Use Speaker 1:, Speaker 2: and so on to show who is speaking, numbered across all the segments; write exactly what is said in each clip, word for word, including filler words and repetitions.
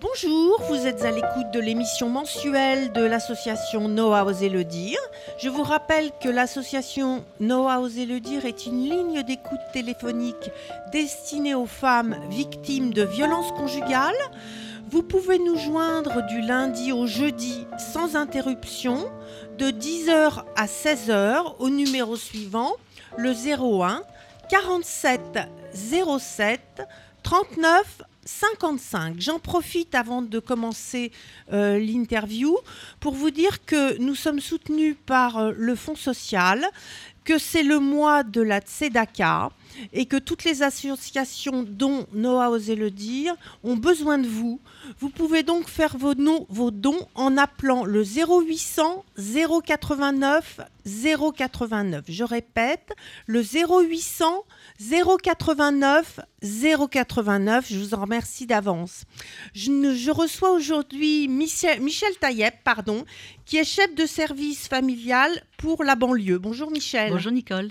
Speaker 1: Bonjour, vous êtes à l'écoute de l'émission mensuelle de l'association Noah Osez le dire. Je vous rappelle que l'association Noah Osez le dire est une ligne d'écoute téléphonique destinée aux femmes victimes de violences conjugales. Vous pouvez nous joindre du lundi au jeudi sans interruption de dix heures à seize heures au numéro suivant, le zéro un quarante-sept zéro sept trente-neuf cinquante-cinq. J'en profite avant de commencer euh, l'interview pour vous dire que nous sommes soutenus par euh, le Fonds social, que c'est le mois de la Tzedaka et que toutes les associations dont Noah Osez le dire ont besoin de vous. Vous pouvez donc faire vos, no- vos dons en appelant le zéro huit cents zéro quatre-vingt-neuf zéro quatre-vingt-neuf. Je répète, le zéro huit cents zéro quatre-vingt-neuf zéro quatre-vingt-neuf. Je vous en remercie d'avance. Je, ne- je reçois aujourd'hui Michel, Michel Taïeb, pardon, qui est chef de service familial pour la banlieue. Bonjour Michel.
Speaker 2: Bonjour Nicole.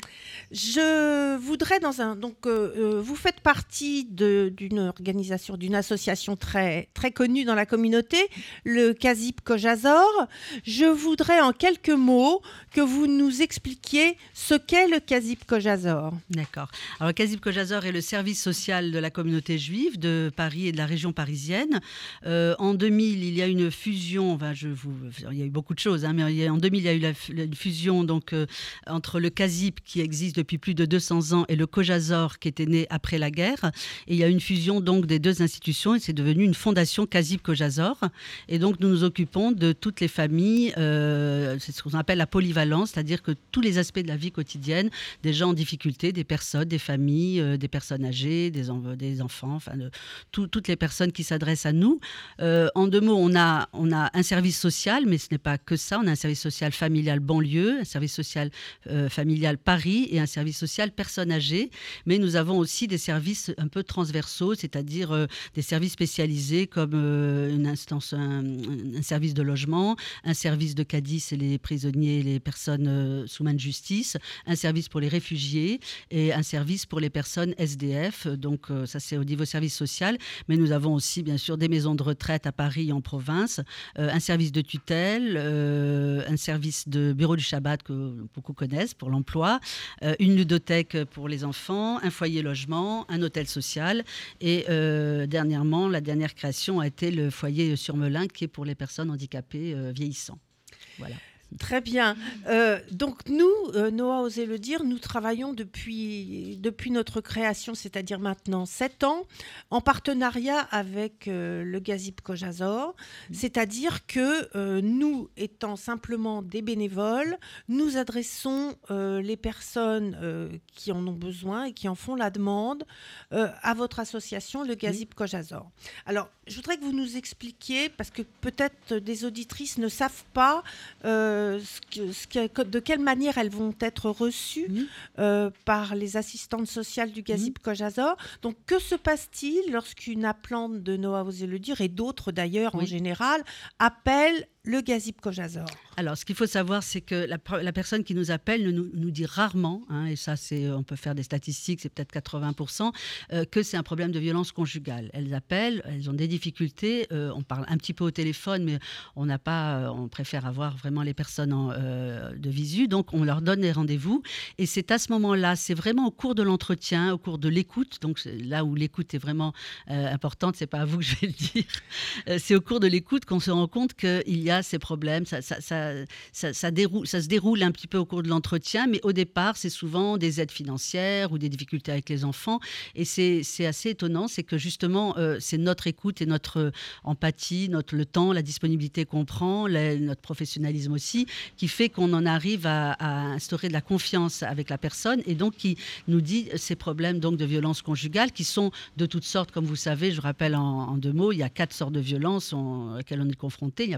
Speaker 1: Je voudrais dans un donc euh, euh, vous faites partie de, d'une organisation, d'une association très très connue dans la communauté, le CASIP Kojazor. Je voudrais en quelques mots que vous nous expliquiez ce qu'est le CASIP Kojazor.
Speaker 2: D'accord. Alors, le CASIP Kojazor est le service social de la communauté juive de Paris et de la région parisienne. Euh, en deux mille, il y a une fusion. Enfin, je vous, il y a eu beaucoup de choses, hein, mais il y a, en deux mille, il y a eu la, la une fusion donc euh, entre le CASIP qui existe depuis plus de deux cents ans et le Kojazor qui était né après la guerre. Et il y a une fusion donc des deux institutions et c'est devenu une fondation CASIP Kojazor. Et donc, nous nous occupons de toutes les familles. Euh, c'est ce qu'on appelle la polyvalence, c'est-à-dire que tous les aspects de la vie quotidienne, des gens en difficulté, des personnes, des familles, euh, des personnes âgées, des, en, des enfants, enfin, de, tout, toutes les personnes qui s'adressent à nous. Euh, en deux mots, on a, on a un service social, mais ce n'est pas que ça. On a un service social familial banlieue, un service social euh, familial Paris et un service social personnes âgées. Mais nous avons aussi des services un peu transversaux, c'est-à-dire euh, des services spécialisés comme euh, une instance, un, un service de logement, un service de CADIS et les prisonniers et les personnes euh, sous main de justice, un service pour les réfugiés et un service pour les personnes S D F. Donc euh, ça c'est au niveau service social, mais nous avons aussi bien sûr des maisons de retraite à Paris et en province, euh, un service de tutelle, euh, un service de bureau du Shabbat que beaucoup connaissent pour l'emploi, euh, une ludothèque pour les enfants, un foyer logement, un hôtel social et euh, dernièrement la dernière création a été le foyer sur Melun qui est pour les personnes handicapées euh, vieillissants. Voilà.
Speaker 1: Très bien. Euh, donc nous, euh, Noah Osez le dire, nous travaillons depuis, depuis notre création, c'est-à-dire maintenant sept ans, en partenariat avec euh, le CASIP Kojazor, c'est-à-dire que euh, nous, étant simplement des bénévoles, nous adressons euh, les personnes euh, qui en ont besoin et qui en font la demande euh, à votre association, le CASIP Kojazor. Alors, je voudrais que vous nous expliquiez, parce que peut-être des auditrices ne savent pas euh, Ce que, ce que, de quelle manière elles vont être reçues mmh. euh, par les assistantes sociales du CASIP mmh. Kojazor. Donc, que se passe-t-il lorsqu'une appelante de Noah Osez le dire, et d'autres d'ailleurs oui. en général, appelle le CASIP Kojazor?
Speaker 2: Alors, ce qu'il faut savoir, c'est que la, la personne qui nous appelle nous, nous dit rarement, hein, et ça, c'est, on peut faire des statistiques, c'est peut-être quatre-vingts pour cent, euh, que c'est un problème de violence conjugale. Elles appellent, elles ont des difficultés, euh, on parle un petit peu au téléphone, mais on n'a pas, euh, on préfère avoir vraiment les personnes en, euh, de visu, donc on leur donne des rendez-vous, et c'est à ce moment-là, c'est vraiment au cours de l'entretien, au cours de l'écoute, donc là où l'écoute est vraiment euh, importante, c'est pas à vous que je vais le dire, euh, c'est au cours de l'écoute qu'on se rend compte qu'il y a ces problèmes, ça, ça, ça, ça, ça, déroule, ça se déroule un petit peu au cours de l'entretien, mais au départ, c'est souvent des aides financières ou des difficultés avec les enfants. Et c'est, c'est assez étonnant, c'est que justement, euh, c'est notre écoute et notre empathie, notre, le temps, la disponibilité qu'on prend, la, notre professionnalisme aussi, qui fait qu'on en arrive à, à instaurer de la confiance avec la personne et donc qui nous dit ces problèmes donc, de violences conjugales qui sont de toutes sortes, comme vous savez, je rappelle en, en deux mots, il y a quatre sortes de violences auxquelles on est confronté. Il n'y a pas que la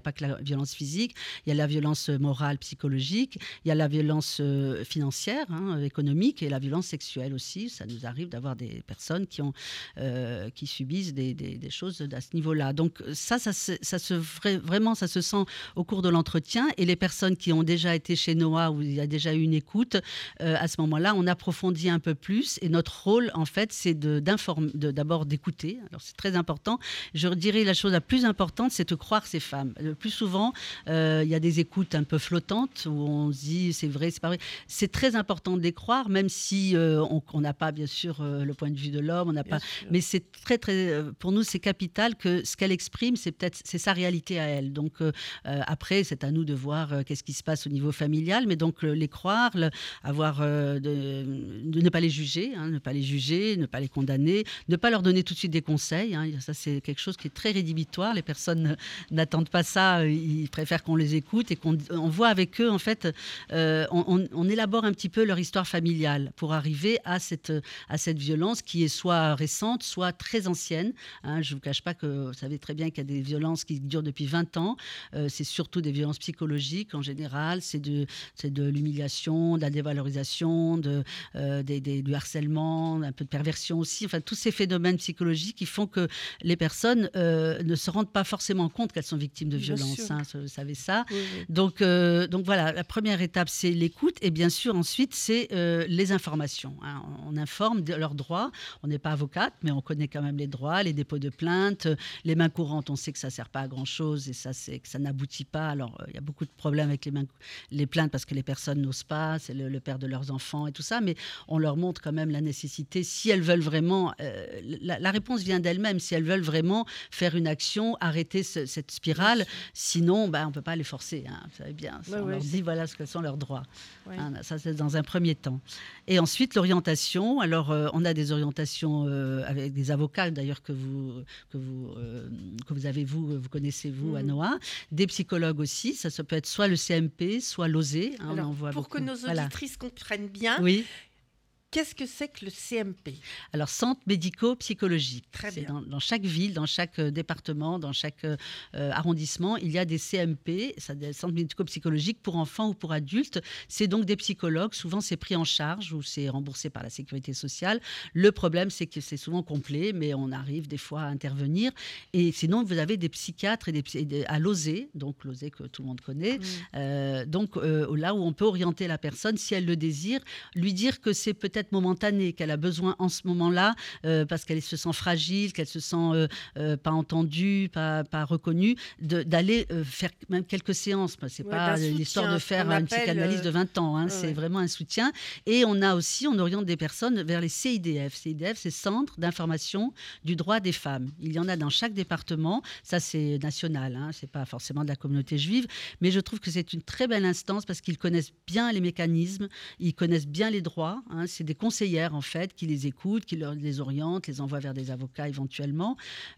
Speaker 2: violence physique, il y a la violence morale, psychologique, il y a la violence euh, financière, hein, économique, et la violence sexuelle aussi. Ça nous arrive d'avoir des personnes qui, ont, euh, qui subissent des, des, des choses à ce niveau-là. Donc ça, ça, se, ça se, vraiment, ça se sent au cours de l'entretien. Et les personnes qui ont déjà été chez Noah, où il y a déjà eu une écoute, euh, à ce moment-là, on approfondit un peu plus. Et notre rôle, en fait, c'est de, d'informer, de, d'abord d'écouter. Alors c'est très important. Je dirais la chose la plus importante, c'est de croire ces femmes. Le plus souvent, euh, il y a des écoutes un peu flottantes où on se dit c'est vrai, c'est pas vrai. C'est très important de les croire, même si euh, on n'a pas, bien sûr, euh, le point de vue de l'homme, on n'a pas. Sûr. Mais c'est très, très, pour nous, c'est capital que ce qu'elle exprime, c'est peut-être c'est sa réalité à elle. Donc euh, après, c'est à nous de voir euh, qu'est-ce qui se passe au niveau familial, mais donc euh, les croire, le, avoir euh, de, de ne pas les juger, hein, ne pas les juger, ne pas les condamner, ne pas leur donner tout de suite des conseils. Hein. Ça, c'est quelque chose qui est très rédhibitoire. Les personnes n'attendent pas ça, ils préfèrent qu'on les écoute et qu'on on voit avec eux, en fait, euh, on, on élabore un petit peu leur histoire familiale pour arriver à cette, à cette violence qui est soit récente, soit très ancienne. Hein. Je ne vous cache pas que vous savez très bien qu'il y a des violences qui durent depuis vingt ans. Euh, c'est surtout des violences psychologiques en général. C'est de, c'est de l'humiliation, de la dévalorisation, de, euh, des, des, du harcèlement, un peu de perversion aussi. Enfin, tous ces phénomènes psychologiques qui font que les personnes euh, ne se rendent pas forcément compte qu'elles sont victimes de violences. Hein, vous savez ça. Oui, oui. Donc, euh, donc voilà, la première étape, c'est l'écoute. Et bien sûr, ensuite, c'est euh, les informations. Hein. On informe de leurs droits. On n'est pas avocate, mais on connaît quand même les droits, les dépôts de plainte. Les mains courantes, on sait que ça ne sert pas à grand-chose et ça, c'est, que ça n'aboutit pas. Alors, il euh, y a beaucoup de problèmes avec les, mains, les plaintes parce que les personnes n'osent pas. C'est le, le père de leurs enfants et tout ça. Mais on leur montre quand même la nécessité, si elles veulent vraiment... Euh, la, la réponse vient d'elles-mêmes. Si elles veulent vraiment faire une action, arrêter ce, cette spirale. Sinon, bah, on ne peut pas les forcer. Hein, vous savez bien. Ouais, on ouais, leur dit voilà ce que sont leurs droits. Ouais. Hein, ça, c'est dans un premier temps. Et ensuite, l'orientation. Alors, euh, on a des orientations euh, avec des avocats, d'ailleurs, que vous, que vous, euh, que vous avez, vous, vous connaissez, vous, mmh. à Noah. Des psychologues aussi. Ça, ça peut être soit le C M P, soit l'O S E. Hein,
Speaker 1: Alors,
Speaker 2: on en voit
Speaker 1: pour
Speaker 2: beaucoup.
Speaker 1: que nos auditrices voilà. comprennent bien,
Speaker 2: oui.
Speaker 1: Qu'est-ce que c'est que le C M P ?
Speaker 2: Alors, centre médico-psychologique.
Speaker 1: Très
Speaker 2: c'est
Speaker 1: bien.
Speaker 2: Dans, dans chaque ville, dans chaque euh, département, dans chaque euh, arrondissement, il y a des C M P, ça, des centres médico-psychologiques pour enfants ou pour adultes. C'est donc des psychologues. Souvent, c'est pris en charge ou c'est remboursé par la sécurité sociale. Le problème, c'est que c'est souvent complet, mais on arrive des fois à intervenir. Et sinon, vous avez des psychiatres et des, et des, à l'O S E, donc l'O S E que tout le monde connaît. Mmh. Euh, donc euh, là où on peut orienter la personne, si elle le désire, lui dire que c'est peut-être momentanée, qu'elle a besoin en ce moment-là, euh, parce qu'elle se sent fragile, qu'elle se sent euh, euh, pas entendue, pas, pas reconnue, de, d'aller euh, faire même quelques séances. C'est ouais, pas l'histoire de faire une psychanalyse euh... de vingt ans, hein, ouais, c'est ouais. vraiment un soutien. Et on a aussi, on oriente des personnes vers les C I D F. C I D F, c'est Centre d'information du droit des femmes. Il y en a dans chaque département. Ça, c'est national, hein, c'est pas forcément de la communauté juive, mais je trouve que c'est une très belle instance parce qu'ils connaissent bien les mécanismes, ils connaissent bien les droits. Hein, c'est des conseillères, en fait, qui les écoutent, qui leur, les orientent, les envoient vers des avocats éventuellement.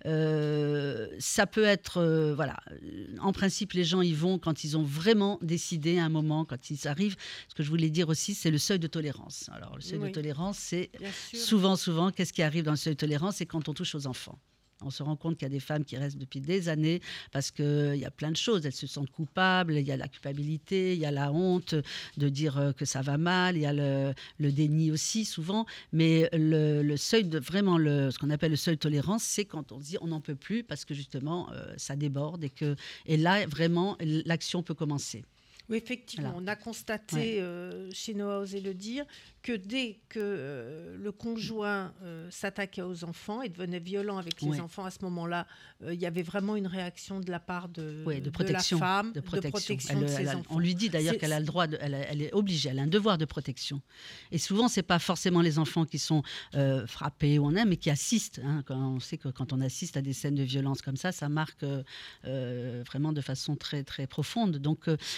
Speaker 2: Euh, ça peut être... Euh, voilà. En principe, les gens y vont quand ils ont vraiment décidé à un moment, quand ils arrivent. Ce que je voulais dire aussi, c'est le seuil de tolérance. Alors, le seuil oui. de tolérance, c'est souvent, souvent, qu'est-ce qui arrive dans le seuil de tolérance ? C'est quand on touche aux enfants. On se rend compte qu'il y a des femmes qui restent depuis des années parce qu'il y a plein de choses. Elles se sentent coupables, il y a la culpabilité, il y a la honte de dire que ça va mal, il y a le, le déni aussi souvent. Mais le, le seuil, de, vraiment le, ce qu'on appelle le seuil de tolérance, c'est quand on se dit on n'en peut plus parce que justement euh, ça déborde et, que, et là vraiment l'action peut commencer.
Speaker 1: Oui, effectivement, voilà. On a constaté ouais. euh, chez Noah Osez le dire que dès que euh, le conjoint euh, s'attaquait aux enfants et devenait violent avec les ouais. enfants, à ce moment-là, euh, il y avait vraiment une réaction de la part de,
Speaker 2: ouais, de, protection,
Speaker 1: de la femme,
Speaker 2: de protection,
Speaker 1: de, protection
Speaker 2: elle,
Speaker 1: de ses
Speaker 2: elle a,
Speaker 1: enfants.
Speaker 2: On lui dit d'ailleurs c'est, qu'elle a le droit, de, elle, elle est obligée, elle a un devoir de protection. Et souvent, ce n'est pas forcément les enfants qui sont euh, frappés ou on aime, mais qui assistent. Hein, quand on sait que quand on assiste à des scènes de violence comme ça, ça marque euh, vraiment de façon très, très profonde. Donc, euh, c'est,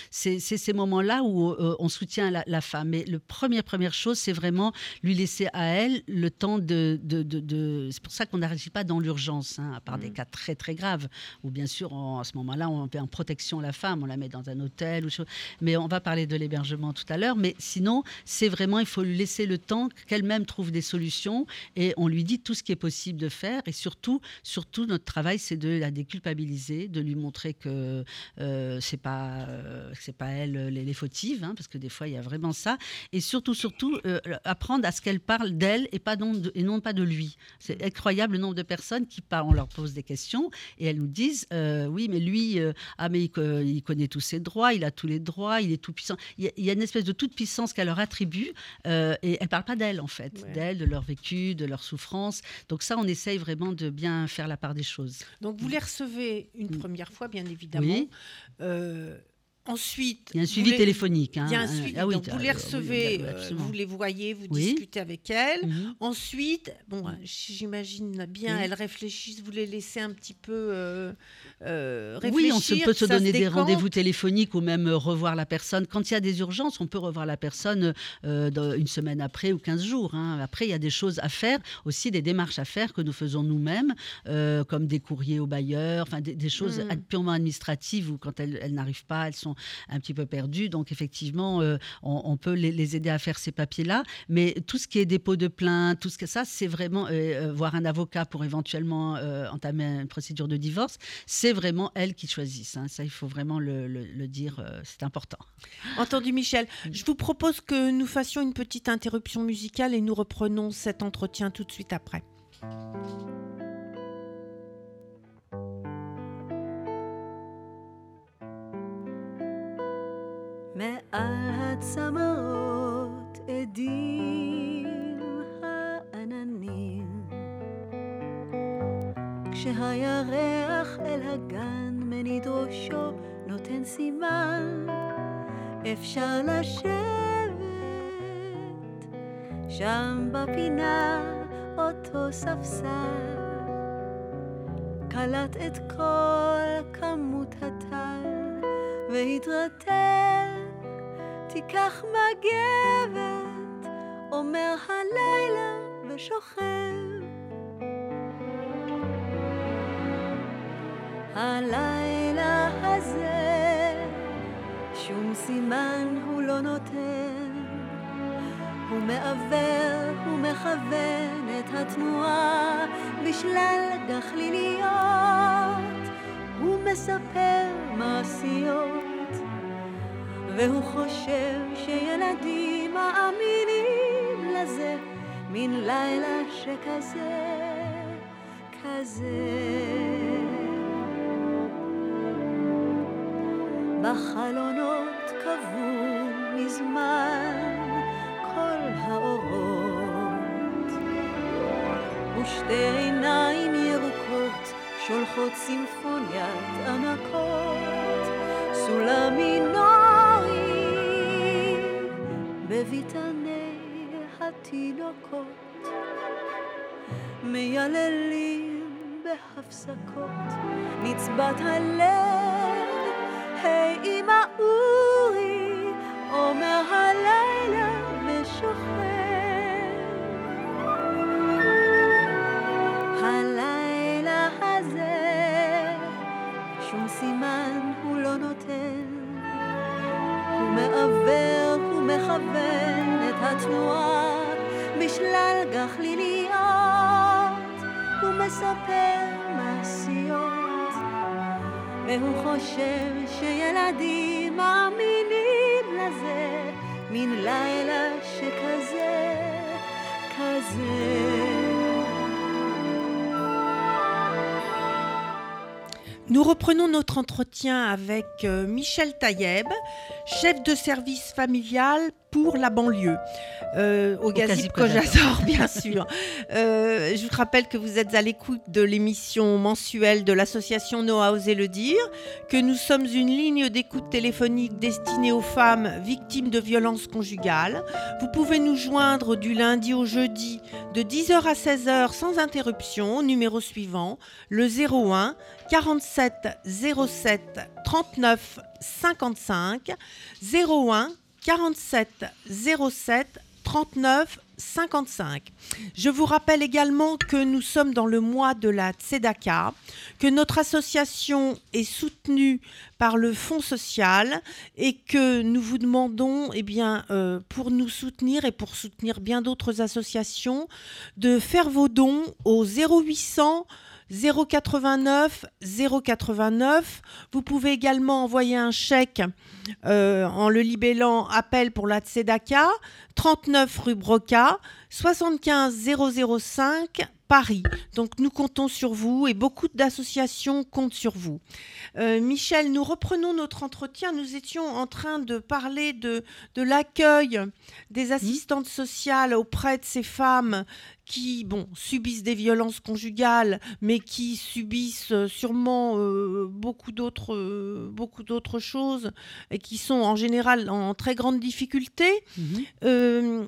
Speaker 2: c'est ces moments-là où euh, on soutient la, la femme. Mais la première, première chose, c'est vraiment lui laisser à elle le temps de... de, de, de... C'est pour ça qu'on n'agit pas dans l'urgence, hein, à part mmh. des cas très, très graves, où bien sûr, on, à ce moment-là, on fait en protection la femme, on la met dans un hôtel, ou chose. Mais on va parler de l'hébergement tout à l'heure. Mais sinon, c'est vraiment, il faut lui laisser le temps qu'elle-même trouve des solutions et on lui dit tout ce qui est possible de faire. Et surtout, surtout notre travail, c'est de la déculpabiliser, de lui montrer que euh, c'est pas, euh, c'est pas elle les, les fautives, hein, parce que des fois, il y a vraiment ça. Et surtout, surtout, euh, apprendre à ce qu'elle parle d'elle et, pas non de, et non pas de lui. C'est incroyable le nombre de personnes qui parlent, on leur pose des questions et elles nous disent euh, oui, mais lui, euh, ah, mais il, il connaît tous ses droits, il a tous les droits, il est tout puissant. Il y a, il y a une espèce de toute puissance qu'elle leur attribue euh, et elle ne parle pas d'elle, en fait, ouais. d'elle, de leur vécu, de leur souffrance. Donc ça, on essaye vraiment de bien faire la part des choses.
Speaker 1: Donc vous les recevez une mmh. première fois, bien évidemment.
Speaker 2: Oui.
Speaker 1: Euh, Ensuite,
Speaker 2: il y a un suivi
Speaker 1: les...
Speaker 2: téléphonique. Hein.
Speaker 1: Il y a un suivi. Ah oui, donc vous les recevez,
Speaker 2: oui,
Speaker 1: euh, vous les voyez, vous
Speaker 2: oui.
Speaker 1: discutez avec elles.
Speaker 2: Mm-hmm.
Speaker 1: Ensuite, bon, j'imagine bien, oui. elles réfléchissent, vous les laissez un petit peu euh, euh, réfléchir.
Speaker 2: Oui, on se, peut se donner
Speaker 1: se
Speaker 2: des rendez-vous téléphoniques ou même euh, revoir la personne. Quand il y a des urgences, on peut revoir la personne euh, une semaine après ou quinze jours. Hein. Après, il y a des choses à faire, aussi des démarches à faire que nous faisons nous-mêmes, euh, comme des courriers aux bailleurs, enfin des, des choses mm. purement administratives où quand elles, elles n'arrivent pas, elles sont un petit peu perdues. Donc, effectivement, euh, on, on peut les, les aider à faire ces papiers-là. Mais tout ce qui est dépôt de plainte, tout ce que ça, c'est vraiment euh, voir un avocat pour éventuellement euh, entamer une procédure de divorce. C'est vraiment elles qui choisissent. Hein. Ça, il faut vraiment le, le, le dire. Euh, c'est important.
Speaker 1: Entendu, Michel. Je vous propose que nous fassions une petite interruption musicale et nous reprenons cet entretien tout de suite après.
Speaker 3: מעל הצמרות עדים העננים כשהירח אל הגן מניד ראשו נותן סימן אפשר לשבת שם בפינה אותו ספסל קלט את כל כמות הטל והתרתל תיקח מגבת, אומר הלילה ושוכב. הלילה הזה, שום סימן הוא לא נותן. הוא מעבר, הוא מכוון את התנועה בשלל גחליליות. הוא מספר מעשיות. והוא חושב שילדים מאמינים לזה מן לילה שכזה, כזה. בחלונות קבעו מזמן כל האורות ושתי עיניים ירוקות שולחות סימפוניית ענקות סולם מינורי בביתני התינוקות מייללים בהפסקות נצבת הלב היי אמא אורי אומר הלילה ושוכב הלילה הזה שום סימן הוא לא נותן הוא מעבר, הוא מכוון את התנועה בשלל גחליליות הוא מספר מעשיות והוא חושב שילדים מאמינים לזה מן לילה שכזה, כזה.
Speaker 1: Nous reprenons notre entretien avec euh, Michel Taïeb, chef de service familial, pour la banlieue. Euh, au, au Gazip Kojazor, bien sûr. Euh, je vous rappelle que vous êtes à l'écoute de l'émission mensuelle de l'association Noa Oser le dire, que nous sommes une ligne d'écoute téléphonique destinée aux femmes victimes de violences conjugales. Vous pouvez nous joindre du lundi au jeudi de dix heures à seize heures sans interruption au numéro suivant, le zéro un quarante-sept zéro sept trente-neuf cinquante-cinq, zéro un quarante-sept zéro sept trente-neuf cinquante-cinq. Je vous rappelle également que nous sommes dans le mois de la Tzedaka, que notre association est soutenue par le Fonds social et que nous vous demandons, eh bien, euh, pour nous soutenir et pour soutenir bien d'autres associations, de faire vos dons au zéro huit cents zéro quatre-vingt-neuf zéro quatre-vingt-neuf. Vous pouvez également envoyer un chèque euh, en le libellant appel pour la Tzedaka, trente-neuf rue Broca, soixante-quinze zéro zéro cinq Paris. Donc nous comptons sur vous et beaucoup d'associations comptent sur vous. Euh, Michel, nous reprenons notre entretien. Nous étions en train de parler de, de l'accueil des assistantes sociales auprès de ces femmes qui bon, subissent des violences conjugales, mais qui subissent sûrement euh, beaucoup, d'autres, euh, beaucoup d'autres choses et qui sont en général en très grande difficulté. Mmh. Euh,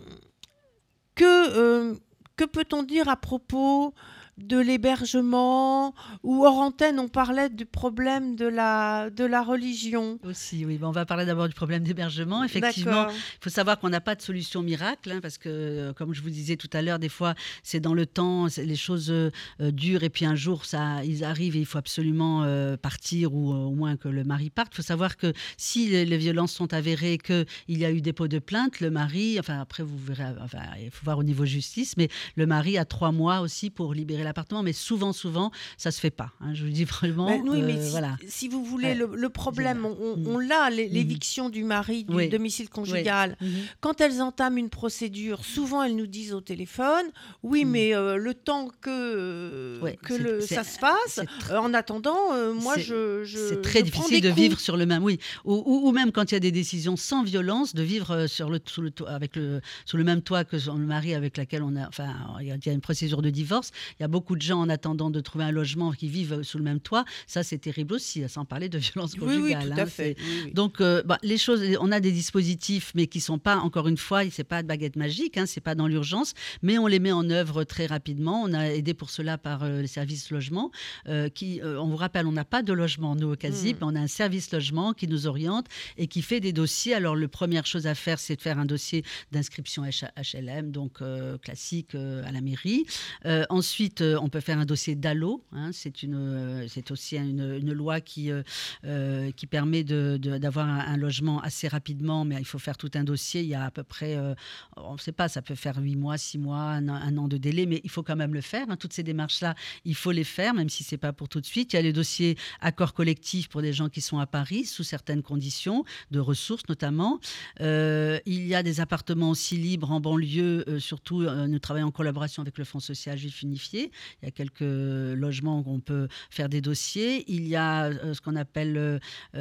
Speaker 1: que, euh, que peut-on dire à propos de l'hébergement, ou hors antenne, on parlait du problème de la, de la religion.
Speaker 2: Aussi, oui. Bon, on va parler d'abord du problème d'hébergement. Effectivement, il faut savoir qu'on n'a pas de solution miracle, hein, parce que, euh, comme je vous disais tout à l'heure, des fois, c'est dans le temps, les choses euh, durent, et puis un jour, ça, ils arrivent et il faut absolument euh, partir, ou euh, au moins que le mari parte. Il faut savoir que si les, les violences sont avérées, qu'il y a eu dépôt de plainte, le mari, enfin après, vous verrez, enfin, il faut voir au niveau justice, mais le mari a trois mois aussi pour libérer l'appartement, mais souvent, souvent, ça se fait pas. Hein, je vous dis vraiment.
Speaker 1: Mais oui, mais
Speaker 2: euh,
Speaker 1: si,
Speaker 2: voilà.
Speaker 1: si vous voulez, ouais. le, le problème, on,
Speaker 2: mmh.
Speaker 1: on l'a, l'éviction mmh. du mari du oui. domicile conjugal. Oui. Mmh. Quand elles entament une procédure, souvent elles nous disent au téléphone, oui, mmh. mais euh, le temps que, euh, ouais, que le, ça se fasse, tr- euh, en attendant, euh, moi, je, je.
Speaker 2: C'est très
Speaker 1: je
Speaker 2: difficile de vivre sur le même, oui, ou, ou, ou même quand il y a des décisions sans violence, de vivre sur le, sous le toit, avec le, sous le même toit que le mari avec lequel on a, enfin, il y a une procédure de divorce. Il y a beaucoup de gens en attendant de trouver un logement qui vivent sous le même toit, ça c'est terrible aussi, sans parler de violence conjugale.
Speaker 1: Oui, oui, tout
Speaker 2: hein,
Speaker 1: à fait. Oui, oui.
Speaker 2: Donc, euh, bah, les choses, on a des dispositifs, mais qui sont pas, encore une fois, c'est pas de baguette magique, hein, c'est pas dans l'urgence, mais on les met en œuvre très rapidement. On a aidé pour cela par euh, les services logement, euh, qui, euh, on vous rappelle, on n'a pas de logement nous au Casip, mmh. on a un service logement qui nous oriente et qui fait des dossiers. Alors, la première chose à faire, c'est de faire un dossier d'inscription H L M, donc euh, classique euh, à la mairie. Euh, ensuite, euh, on peut faire un dossier d'A L O, hein, c'est, une, euh, c'est aussi une, une loi qui, euh, euh, qui permet de, de, d'avoir un, un logement assez rapidement, mais il faut faire tout un dossier. Il y a à peu près, euh, on ne sait pas, ça peut faire huit mois, six mois, un, un an de délai, mais il faut quand même le faire. Hein. Toutes ces démarches-là, il faut les faire, même si ce n'est pas pour tout de suite. Il y a les dossiers accords collectifs pour des gens qui sont à Paris, sous certaines conditions, de ressources notamment. Euh, il y a des appartements aussi libres en banlieue, euh, surtout, euh, nous travaillons en collaboration avec le Fonds social juif unifié. Il y a quelques logements où on peut faire des dossiers. Il y a euh, ce qu'on appelle, euh,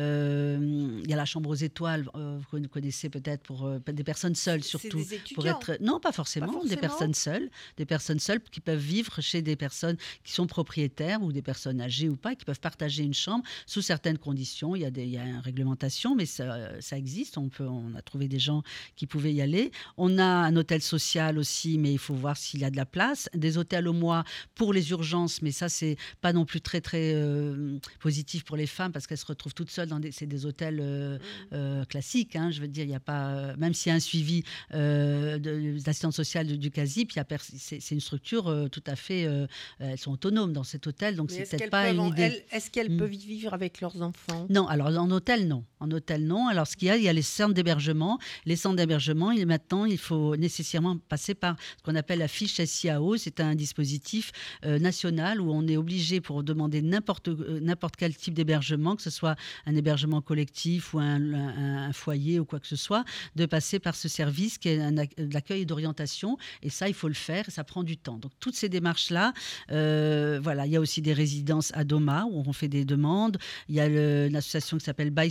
Speaker 2: euh, il y a la chambre aux étoiles, euh, vous connaissez peut-être, pour euh, des personnes seules surtout.
Speaker 1: C'est des étudiants.
Speaker 2: Pour être, non, pas forcément, pas forcément, des personnes seules, des personnes seules qui peuvent vivre chez des personnes qui sont propriétaires ou des personnes âgées ou pas, qui peuvent partager une chambre sous certaines conditions. Il y a, des, il y a une réglementation, mais ça, ça existe. On peut, on a trouvé des gens qui pouvaient y aller. On a un hôtel social aussi, mais il faut voir s'il y a de la place. Des hôtels au mois pour les urgences, mais ça, c'est pas non plus très, très euh, positif pour les femmes parce qu'elles se retrouvent toutes seules dans des, c'est des hôtels euh, euh, classiques. Hein, je veux dire, il y a pas, euh, même s'il y a un suivi euh, de, d'assistance sociale du, du Casip, il y a pers- c'est, c'est une structure euh, tout à fait, euh, elles sont autonomes dans cet hôtel, donc mais c'est peut-être pas une
Speaker 1: en,
Speaker 2: idée.
Speaker 1: Elles, est-ce qu'elles mmh. peuvent y vivre avec leurs enfants ?
Speaker 2: Non, alors en hôtel, non. En hôtel, non. Alors ce qu'il y a, il y a les centres d'hébergement. Les centres d'hébergement, il, maintenant, il faut nécessairement passer par ce qu'on appelle la fiche S I A O. C'est un dispositif euh, national où on est obligé, pour demander n'importe, euh, n'importe quel type d'hébergement, que ce soit un hébergement collectif ou un, un, un foyer ou quoi que ce soit, de passer par ce service qui est un, l'accueil et d'orientation. Et ça, il faut le faire et ça prend du temps. Donc toutes ces démarches-là, euh, voilà. Il y a aussi des résidences à Doma où on fait des demandes. Il y a le, une association qui s'appelle Bail Solidaire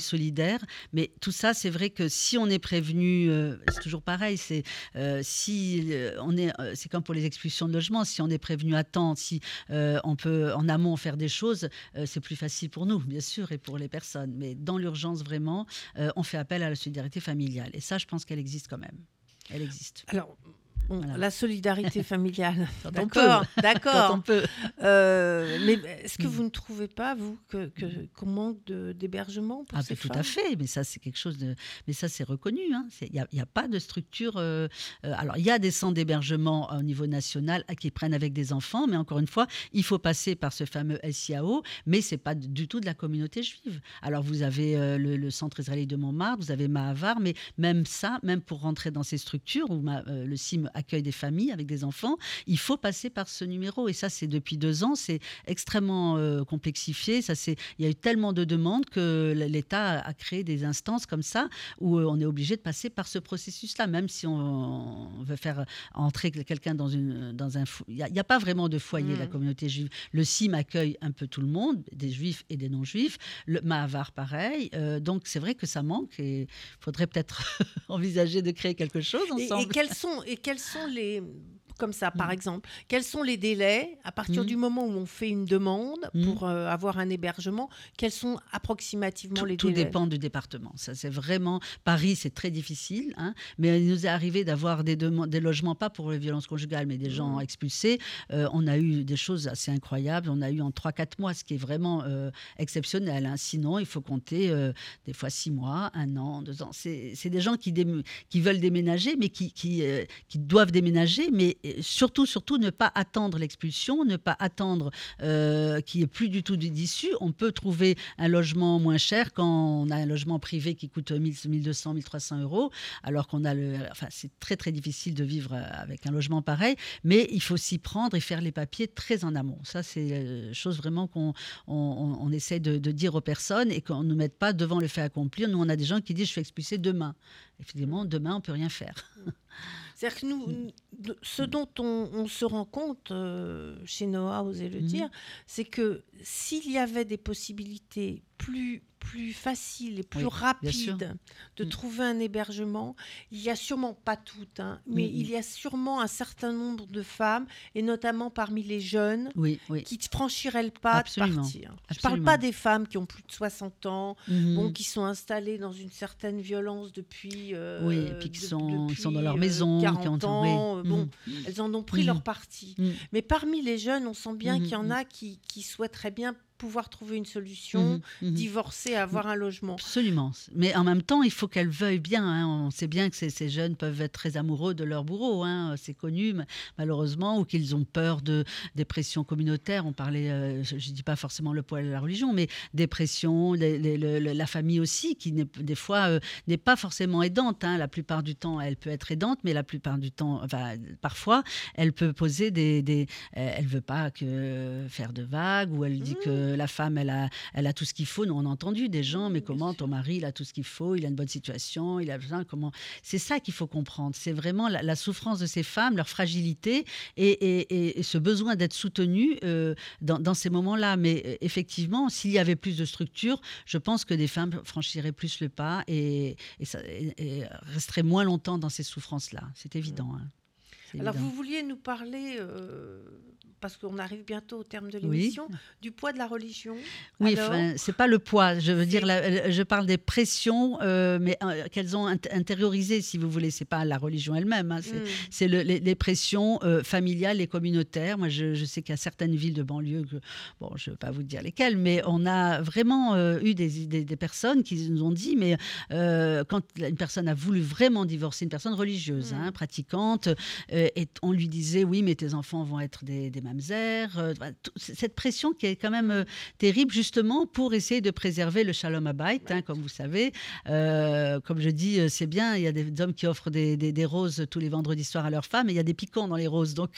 Speaker 2: solidaire. Mais tout ça, c'est vrai que si on est prévenu, euh, c'est toujours pareil. C'est euh, si euh, on est, euh, c'est comme pour les expulsions de logement. Si on est prévenu à temps, si euh, on peut en amont faire des choses, euh, c'est plus facile pour nous, bien sûr, et pour les personnes. Mais dans l'urgence, vraiment, euh, on fait appel à la solidarité familiale. Et ça, je pense qu'elle existe quand même. Elle existe.
Speaker 1: Alors, bon,
Speaker 2: Voilà.
Speaker 1: la solidarité familiale,
Speaker 2: Quand on
Speaker 1: d'accord,
Speaker 2: peut.
Speaker 1: d'accord.
Speaker 2: Quand on peut.
Speaker 1: Euh, mais est-ce que
Speaker 2: Mm.
Speaker 1: vous ne trouvez pas, vous, que, que, qu'on manque de, d'hébergement pour
Speaker 2: Ah,
Speaker 1: ces
Speaker 2: ben, tout
Speaker 1: femmes?
Speaker 2: à fait, mais ça c'est quelque chose de, mais ça c'est reconnu. Il n'y a, y a pas de structure. euh, euh, alors il y a des centres d'hébergement au niveau national euh, qui prennent avec des enfants, mais encore une fois, il faut passer par ce fameux S I A O, mais c'est pas du tout de la communauté juive. Alors vous avez euh, le, le centre israélien de Montmartre, vous avez Mahavar, mais même ça, même pour rentrer dans ces structures où ma- euh, le C I M accueille des familles avec des enfants, il faut passer par ce numéro. Et ça c'est depuis deux ans, c'est extrêmement euh, complexifié. Ça c'est, il y a eu tellement de demandes que l'État a créé des instances comme ça où euh, on est obligé de passer par ce processus-là, même si on, on veut faire entrer quelqu'un dans une dans un fo- il y a, il y a pas vraiment de foyer
Speaker 1: Mm.
Speaker 2: la communauté juive. Le C I M accueille un peu tout le monde, des juifs et des non-juifs. Le Mahavar pareil. Euh, donc c'est vrai que ça manque et il faudrait peut-être envisager de créer quelque chose
Speaker 1: Et,
Speaker 2: ensemble.
Speaker 1: et quels sont, et quels sont les... Comme ça, par
Speaker 2: Mm.
Speaker 1: exemple, quels sont les délais à partir
Speaker 2: Mm.
Speaker 1: du moment où on fait une demande
Speaker 2: Mm.
Speaker 1: pour euh, avoir un hébergement? Quels sont approximativement
Speaker 2: Tout,
Speaker 1: les
Speaker 2: tout
Speaker 1: délais?
Speaker 2: dépend du département. Ça, c'est vraiment Paris, c'est très difficile, hein, mais il nous est arrivé d'avoir des, demandes- des logements, pas pour les violences conjugales, mais des gens
Speaker 1: Mmh.
Speaker 2: expulsés. Euh, on a eu des choses assez incroyables. On a eu en trois quatre mois, ce qui est vraiment euh, exceptionnel. Hein. Sinon, il faut compter euh, des fois six mois, un an, deux ans. C'est, c'est des gens qui, dé- qui veulent déménager, mais qui, qui, euh, qui doivent déménager, mais euh, surtout, surtout ne pas attendre l'expulsion, ne pas attendre euh, qu'il n'y ait plus du tout d'issue. On peut trouver un logement moins cher quand on a un logement privé qui coûte mille, mille deux cents, mille trois cents euros, alors qu'on a le... Enfin, c'est très, très difficile de vivre avec un logement pareil, mais il faut s'y prendre et faire les papiers très en amont. Ça, c'est euh, chose vraiment qu'on on, on, on essaie de, de dire aux personnes et qu'on ne nous mette pas devant le fait accompli. Nous, on a des gens qui disent « je suis expulsé demain ». Effectivement, demain, on ne peut rien faire.
Speaker 1: C'est-à-dire que nous, de- ce dont on, on se rend compte euh, chez Noah, osez le
Speaker 2: Mhm.
Speaker 1: dire, c'est que s'il y avait des possibilités plus, plus faciles et plus
Speaker 2: Oui, bien sûr.
Speaker 1: rapides de
Speaker 2: Mm.
Speaker 1: trouver un hébergement, il y a sûrement pas toutes, hein, mais
Speaker 2: Mm,
Speaker 1: il
Speaker 2: mm.
Speaker 1: y a sûrement un certain nombre de femmes, et notamment parmi les jeunes,
Speaker 2: Oui, oui.
Speaker 1: qui franchiraient le pas
Speaker 2: Absolument,
Speaker 1: de partir. Je ne parle
Speaker 2: absolument.
Speaker 1: pas des femmes qui ont plus de soixante ans,
Speaker 2: Mhm.
Speaker 1: bon, qui sont installées dans une certaine violence depuis... euh,
Speaker 2: Oui, et puis qui
Speaker 1: de-
Speaker 2: sont- ils sont dans leur
Speaker 1: depuis, euh,
Speaker 2: maison, qui ont-
Speaker 1: quarante ans,
Speaker 2: oui.
Speaker 1: euh, bon,
Speaker 2: Mhm.
Speaker 1: elles en ont pris
Speaker 2: Mhm.
Speaker 1: leur parti.
Speaker 2: Mhm.
Speaker 1: Mais parmi les jeunes, on sent bien
Speaker 2: Mhm,
Speaker 1: qu'il y en
Speaker 2: mhm.
Speaker 1: a qui, qui souhaiteraient bien pouvoir trouver une solution,
Speaker 2: Mhm, mhm.
Speaker 1: divorcer, avoir un logement.
Speaker 2: Absolument. Mais en même temps, il faut qu'elles veuillent bien. Hein. On sait bien que ces, ces jeunes peuvent être très amoureux de leur bourreau. Hein. C'est connu, mais malheureusement, ou qu'ils ont peur de des pressions communautaires. On parlait, euh, je ne dis pas forcément le poids de la religion, mais des pressions, les- les- le- le- la famille aussi, qui n'est, des fois euh, n'est pas forcément aidante. Hein. La plupart du temps, elle peut être aidante, mais la plupart du temps, enfin, parfois, elle peut poser des... des euh, elle ne veut pas que, faire de vagues, ou elle dit
Speaker 1: Mmh.
Speaker 2: que la femme, elle a, elle a tout ce qu'il faut. Nous, on a entendu des gens, mais
Speaker 1: Bien
Speaker 2: comment
Speaker 1: sûr.
Speaker 2: ton mari, il a tout ce qu'il faut, il a une bonne situation, il a besoin, comment... C'est ça qu'il faut comprendre. C'est vraiment la, la souffrance de ces femmes, leur fragilité et, et- et- et ce besoin d'être soutenues euh, dans, dans ces moments-là. Mais euh, effectivement, s'il y avait plus de structures, je pense que des femmes franchiraient plus le pas et, et ça- et- et resteraient moins longtemps dans ces souffrances-là. C'est évident. hein. C'est
Speaker 1: Alors,
Speaker 2: évident.
Speaker 1: vous vouliez nous parler, euh, parce qu'on arrive bientôt au terme de
Speaker 2: Oui.
Speaker 1: l'émission, du poids de la religion.
Speaker 2: Oui,
Speaker 1: Alors,
Speaker 2: enfin, c'est pas le poids. Je veux
Speaker 1: C'est-
Speaker 2: dire, la- je parle des pressions, euh, mais euh, qu'elles ont int- intériorisées, si vous voulez. C'est pas la religion elle-même. hein, c'est
Speaker 1: hmm.
Speaker 2: c'est le- les, les pressions euh, familiales et communautaires. Moi, je, je sais qu'il y a certaines villes de banlieue, que, bon, je ne vais pas vous dire lesquelles, mais on a vraiment euh, eu des, des- des personnes qui nous ont dit, mais euh, quand une personne a voulu vraiment divorcer, une personne religieuse,
Speaker 1: Mm.
Speaker 2: hein, pratiquante, euh, et on lui disait, oui, mais tes enfants vont être des, des mamzères. euh, voilà, tout- cette pression qui est quand même euh, terrible, justement, pour essayer de préserver le shalom habayit, hein, comme vous savez. Euh, comme je dis, euh, c'est bien, il y a des hommes qui offrent des, des- des roses tous les vendredis soirs à leurs femmes, et il y a des piquants dans les roses. Donc,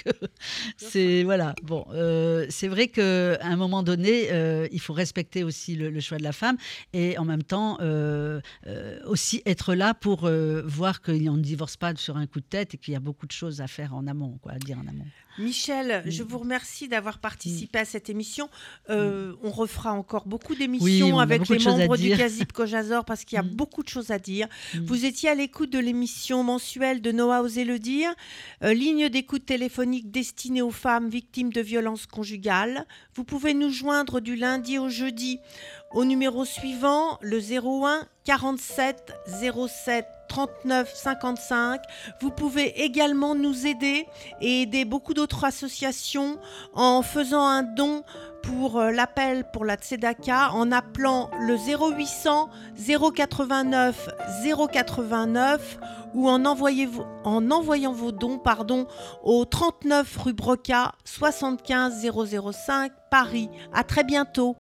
Speaker 2: c'est voilà. Bon, euh, c'est vrai qu'à un moment donné, euh, il faut respecter aussi le, le choix de la femme, et en même temps euh, euh, aussi être là pour euh, voir qu'on ne divorce pas sur un coup de tête et qu'il y a beaucoup de choses à faire en amont, quoi, à dire en amont.
Speaker 1: Michel,
Speaker 2: Mm.
Speaker 1: je vous remercie d'avoir participé mm. à cette émission. Euh, mm. On refera encore beaucoup d'émissions
Speaker 2: oui,
Speaker 1: avec les membres du Gazip Kojazor parce qu'il y a
Speaker 2: mm.
Speaker 1: beaucoup de choses à dire.
Speaker 2: Mm.
Speaker 1: Vous étiez à l'écoute de l'émission mensuelle de Noah Osez le dire, euh, ligne d'écoute téléphonique destinée aux femmes victimes de violences conjugales. Vous pouvez nous joindre du lundi au jeudi au numéro suivant, le zéro un quarante-sept zéro sept trente-neuf cinquante-cinq. Vous pouvez également nous aider et aider beaucoup d'autres associations en faisant un don pour euh, l'appel pour la Tzedaka en appelant le zéro huit cents zéro quatre-vingt-neuf zéro quatre-vingt-neuf ou en, en envoyant vos dons pardon, au trente-neuf rue Broca soixante-quinze zéro zéro cinq Paris. À très bientôt.